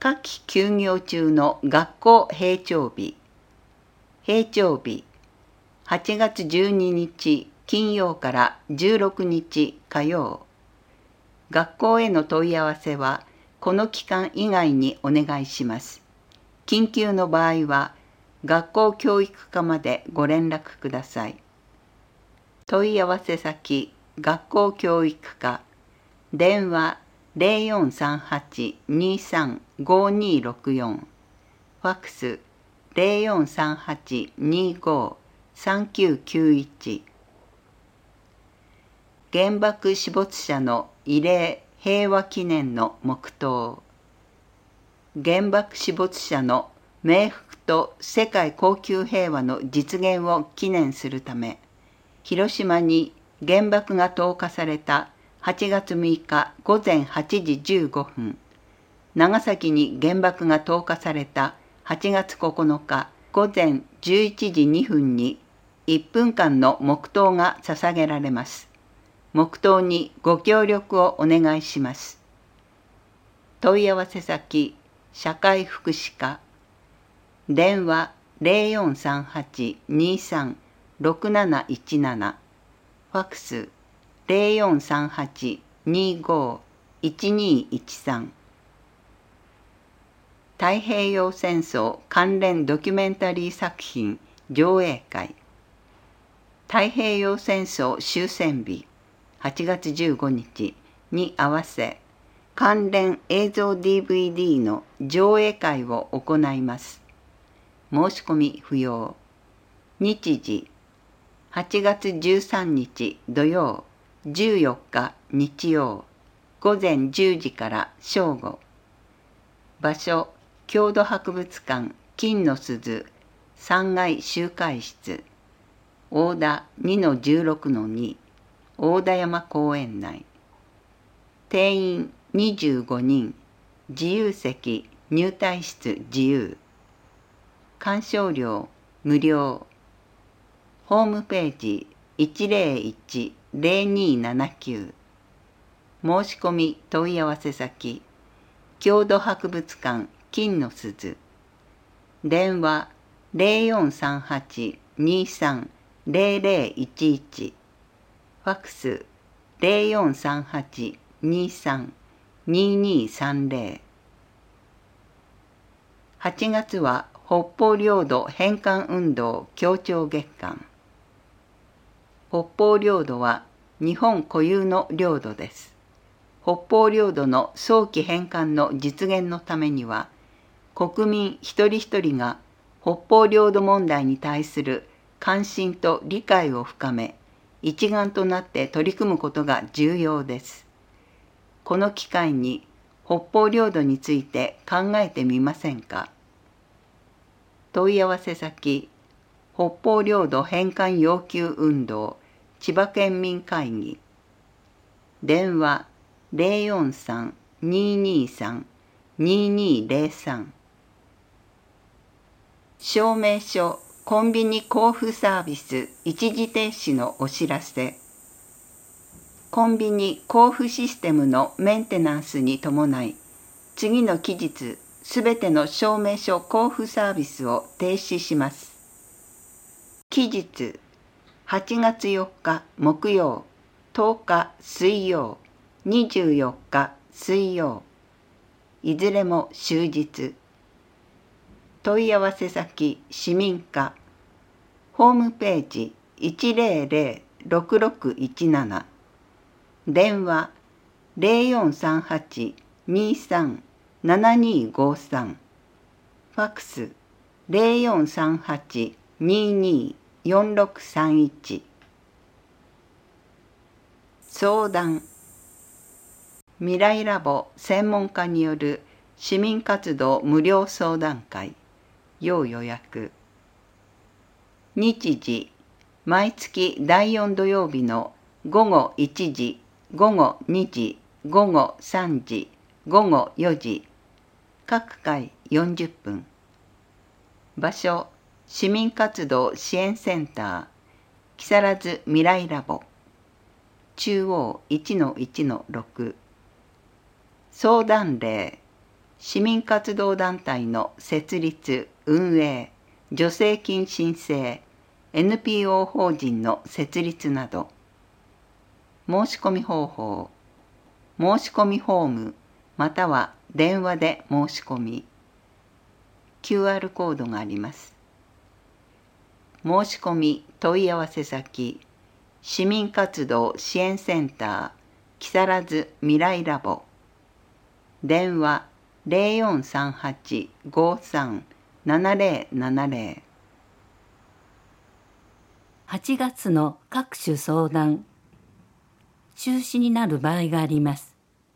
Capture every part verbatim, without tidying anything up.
夏季休業中の学校閉庁日。閉庁日、はちがつじゅうににち金曜からじゅうろくにち火曜。学校への問い合わせは、この期間以外にお願いします。緊急の場合は、学校教育課までご連絡ください。問い合わせ先、学校教育課、電話ゼロよんさんはち にさん ごにろくよん、ファックスゼロよんさんはち にご さんきゅうきゅういち。原爆死没者の慰霊平和記念の黙祷。原爆死没者の冥福と世界恒久平和の実現を記念するため、広島に原爆が投下されたはちがつむいかごぜんはちじじゅうごふん、長崎に原爆が投下されたはちがつここのかごぜんじゅういちじにふんにいっぷんかんの黙祷が捧げられます。黙祷にご協力をお願いします。問い合わせ先、社会福祉課、電話ゼロよんさんはち にさん ろくなないちなな、ファックスゼロよんさんはち にご いちにいちさん。太平洋戦争関連ドキュメンタリー作品上映会。太平洋戦争終戦日はちがつじゅうごにちに合わせ、関連映像 ディーブイディー の上映会を行います。申し込み不要。日時はちがつじゅうさんにち土曜、じゅうよっか日曜、ごぜんじゅうじから正午。場所、郷土博物館金の鈴さんがい集会室、大田 にのじゅうろくのに、大田山公園内。定員にじゅうごにん、自由席入退室自由。鑑賞料無料。ホームページいちゼロいち ゼロにななきゅう。申し込み問い合わせ先、郷土博物館金の鈴。電話ゼロよんさんはち にさん ゼロゼロいちいち。ファックスゼロよんさんはち にさん ににさんゼロ。はちがつは北方領土返還運動協調月間。北方領土は日本固有の領土です。北方領土の早期返還の実現のためには、国民一人一人が北方領土問題に対する関心と理解を深め、一丸となって取り組むことが重要です。この機会に北方領土について考えてみませんか。問い合わせ先、北方領土返還要求運動千葉県民会議。電話ゼロよんさん ににさん ににゼロさん。証明書コンビニ交付サービス一時停止のお知らせ。コンビニ交付システムのメンテナンスに伴い、次の期日すべての証明書交付サービスを停止します。期日はちがつよっか木曜、とおか水曜、にじゅうよっか水曜、いずれも終日。問い合わせ先市民課、ホームページいちゼロゼロ ろくろくいちなな、電話ゼロよんさんはち にさん ななにごさん、ファックスゼロよんさんはち にによんろくさんいち。相談、未来ラボ専門家による市民活動無料相談会、要予約。日時、毎月だいよん土曜日のごごいちじ、ごごにじ、ごごさんじ、ごごよじ、各回よんじゅっぷん。場所、市民活動支援センター、木更津未来ラボ、中央 いちのいちのろく。相談例、 市民活動団体の設立・運営、助成金申請、エヌピーオー 法人の設立など。申し込み方法。申し込みフォームまたは電話で申し込み。キューアール コードがあります。申し込み問い合わせ先、市民活動支援センター、木更津未来ラボ。電話ゼロよんさんはち ごさん ななゼロななゼロ。 はちがつの各種相談。中止になる場合があります。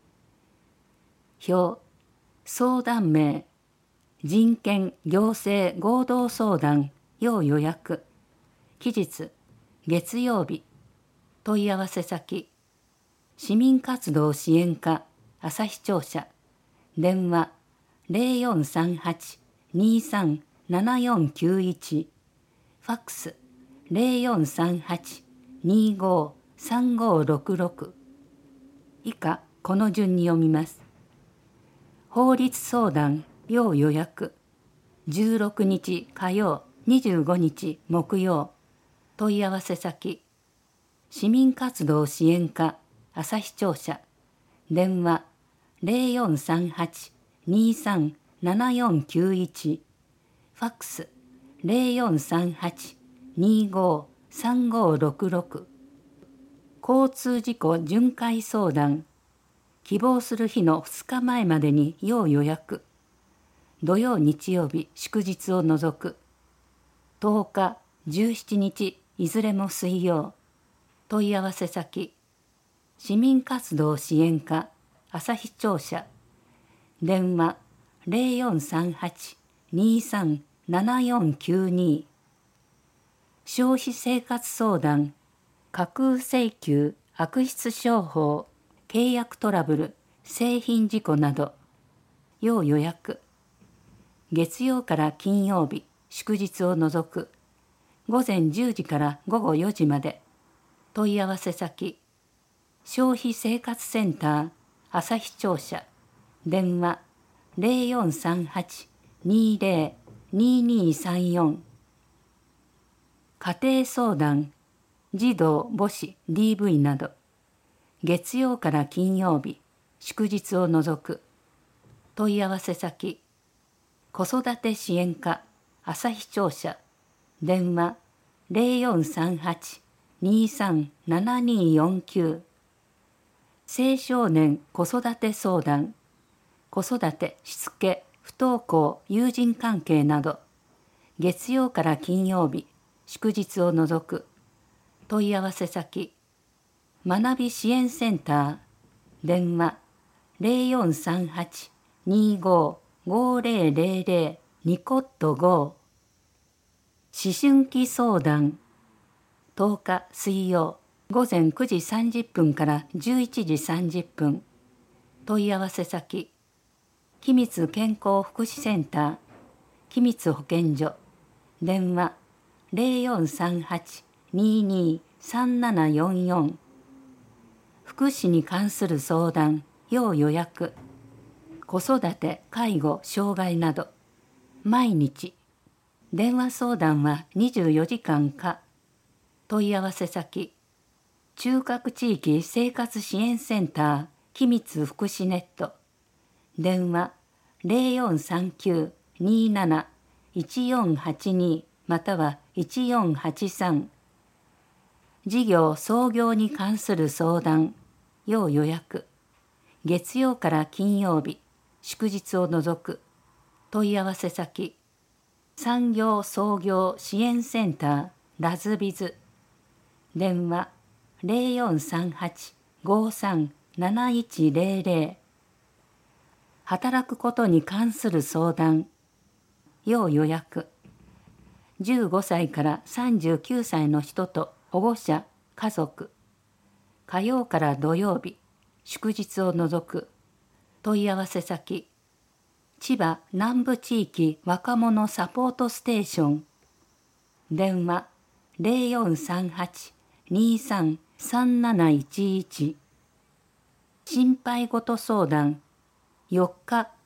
表、相談名、人権行政合同相談要予約。期日、月曜日。問い合わせ先、市民活動支援課、旭庁舎。電話、ゼロよんさんはち にさん ななよんきゅういち。ファックス、ゼロよんさんはち にご さんごろくろく。以下、この順に読みます。法律相談要予約。じゅうろくにち火曜、にじゅうごにち木曜。問い合わせ先、市民活動支援課、旭庁舎。電話、ゼロよんさんはち にさん ななよんきゅういち。ファックス、ゼロよんさんはち にご さんごろくろく。交通事故巡回相談。希望する日のふつかまえまでに要予約。土曜日曜日祝日を除く。とおか、じゅうしちにちいずれも水曜。問い合わせ先、市民活動支援課、旭庁舎。電話、ゼロよんさんはち にさん ななよんきゅうに。消費生活相談、架空請求、悪質商法、契約トラブル、製品事故など。要予約。月曜から金曜日、祝日を除く。ごぜんじゅうじからごごよじまで。問い合わせ先、消費生活センター、旭庁舎。電話、ゼロよんさんはち にゼロ ににさんよん。家庭相談、児童母子 ディーブイ など。月曜から金曜日、祝日を除く。問い合わせ先、子育て支援課、旭庁舎。電話、ゼロよんさんはち にさん ななによんきゅう。青少年子育て相談、子育てしつけ不登校友人関係など。月曜から金曜日、祝日を除く。問い合わせ先、学び支援センター。電話、ゼロよんさんはち にご ごゼロゼロゼロ にコットご。思春期相談。とおか水曜、ごぜんくじさんじゅっぷんからじゅういちじさんじゅっぷん。問い合わせ先、君津健康福祉センター、君津保健所。電話、ゼロよんさんはち にに さんななよんよん。福祉に関する相談、要予約。子育て、介護、障害など。毎日。電話相談はにじゅうよじかんか。問い合わせ先、中核地域生活支援センター、君津福祉ネット。電話、ゼロよんさんきゅう になないちよんはちにまたはいちよんはちさん。事業創業に関する相談、要予約。月曜から金曜日、祝日を除く。問い合わせ先、産業創業支援センター、ラズビズ。電話、ゼロよんさんはち ごさん なないちゼロゼロ。働くことに関する相談、要予約。じゅうごさいからさんじゅうきゅうさいの人と保護者、家族。火曜から土曜日、祝日を除く。問い合わせ先、千葉南部地域若者サポートステーション。電話、ゼロよんさんはち にさん さんなないちいち。心配事相談、よっか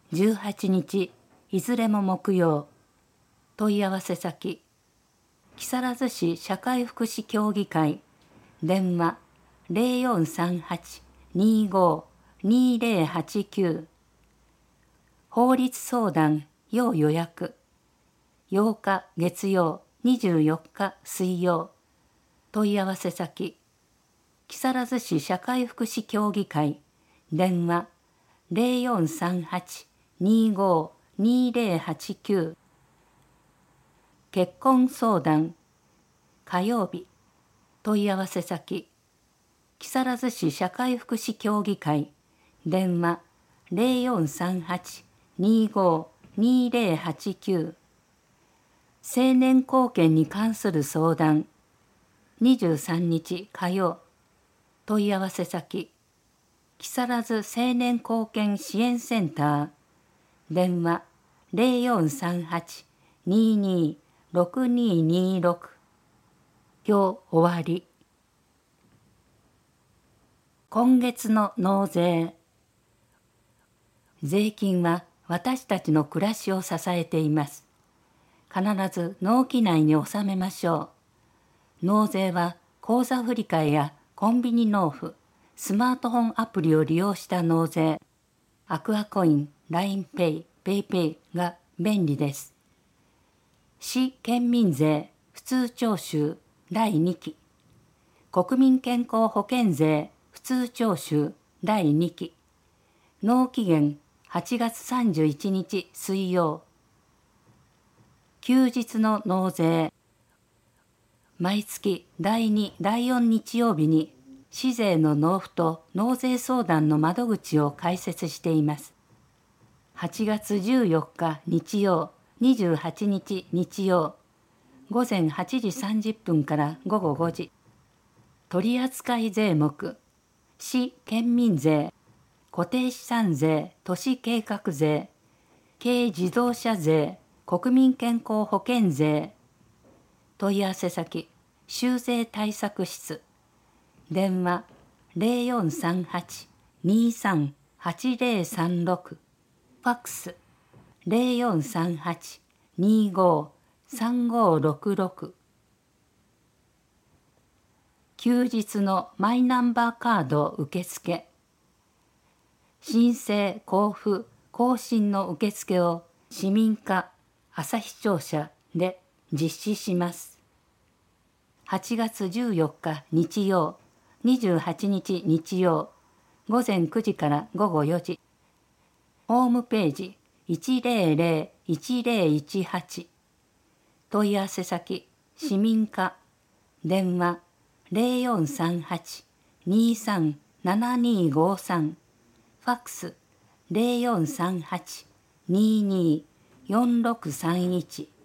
じゅうはちにちいずれも木曜。問い合わせ先木更津市社会福祉協議会電話 ゼロよんさんはち にーごー にーぜろはちきゅう 法律相談要予約ようか月曜にじゅうよっか水曜。問い合わせ先木更津市社会福祉協議会電話 ゼロよんさんはち にーごー にーぜろはちきゅう。結婚相談火曜日。問い合わせ先木更津市社会福祉協議会電話 ゼロよんさんはち にーごー にーぜろはちきゅう。成年後見に関する相談にじゅうさんにち火曜。問い合わせ先木更津青年後見支援センター電話 ゼロよんさんはち にーにー ろくにーにーろく。今日終わり。今月の納税。税金は私たちの暮らしを支えています。必ず納期内に納めましょう。納税は口座振替やコンビニ納付、スマートフォンアプリを利用した納税、アクアコイン、ラインペイ、ペイペイが便利です。市県民税普通徴収だいにき、国民健康保険税普通徴収だいにき、納期限はちがつさんじゅういちにち水曜。休日の納税。毎月だいに、だいよん日曜日に市税の納付と納税相談の窓口を開設しています。はちがつじゅうよっか日曜、にじゅうはちにち日曜、ごぜんはちじさんじゅっぷんからごごごじ。取扱税目、市県民税、固定資産税、都市計画税、軽自動車税、国民健康保険税。問い合わせ先、州税対策室。電話 ゼロよんさんはち にーさん はちぜろさんろく。ファックス ゼロよんさんはち にーごー さんごーろくろく。休日のマイナンバーカード受付。申請交付更新の受付を市民課朝日庁舎で実施します。はちがつじゅうよっか日曜、にじゅうはちにち日曜、ごぜんくじからごごよじ。ホームページいちぜろぜろ いちぜろいちはち。問い合わせ先市民課電話 ゼロよんさんはち にーさん ななにーごさん。ファックス ゼロよんさんはち にーにー よんろくさんいち。